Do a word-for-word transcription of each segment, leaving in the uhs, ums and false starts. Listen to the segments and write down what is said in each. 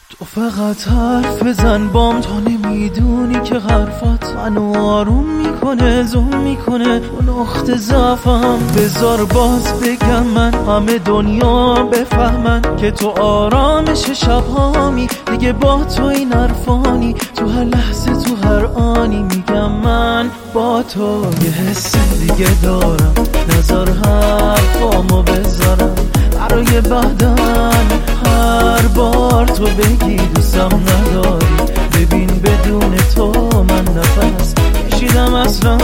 تو فقط حرف بزن بام، تو نمیدونی که حرفات منو آروم میکنه، زوم میکنه تو نقطه ضعفم. بذار باز بگم من، همه دنیا بفهمن که تو آرامش شبهامی. دیگه با تو این حرفانی، تو هر لحظه تو هر آنی. میگم من با تو یه حس دیگه دارم، نظر حرفامو بذارم برای بعدن. هر بار تو بگی دوستم نداری، ببین بدون تو من نفس کشیدم اصلا.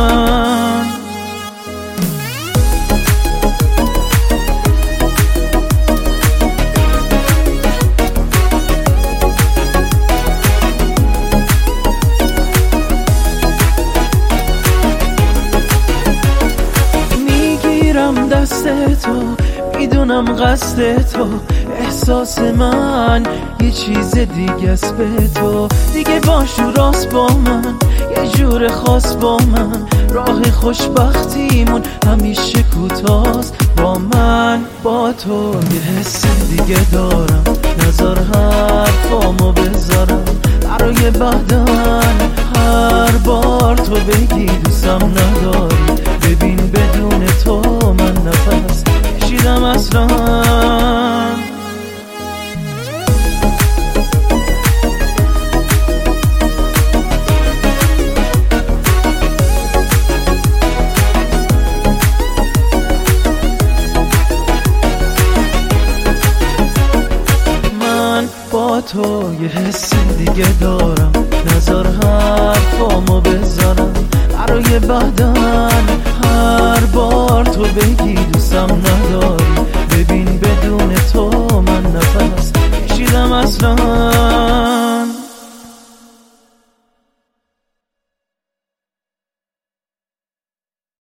میگیرم دست تو، میدونم قصد تو، احساس من یه چیز دیگه است به تو. دیگه باشو راست با من، یه جور خاص با من. راه خوشبختیمون همیشه کوتاست با من. با تو یه حس دیگه دارم، نظر حرفامو بذارم برای بعدن. هر بار تو بگی دوستم نداری، ببین بدون تو من نفس کشیدم اصلا. با تو یه حس دیگه دارم، نظر حرفامو بذارم برای بعدن. هر بار تو بگی دوستم نداری، ببین بدون تو من نفس کشیدم اصلا.